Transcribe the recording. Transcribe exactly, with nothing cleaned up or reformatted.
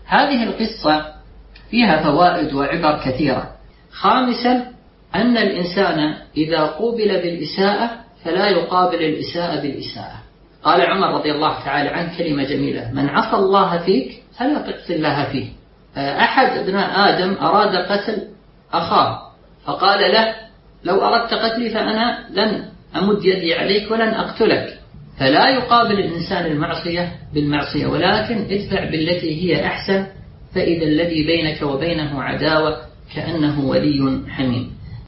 هذه القصة فيها فوائد وعبر كثيرة. خامسا أن الإنسان إذا قوبل بالإساءة فلا يقابل الإساءة بالإساءة. قال عمر رضي الله تعالى عنه كلمة جميلة: من عصى الله فيك فلا تقتل الله فيه. أحد ابناء آدم أراد قتل أخاه فقال له: لو أردت قتلي فأنا لن أمد يدي عليك ولن أقتلك. فلا يقابل الإنسان المعصية بالمعصية، ولكن ادفع بالتي هي أحسن، فإذا الذي بينك وبينه عداوة كأنه ولي حميم.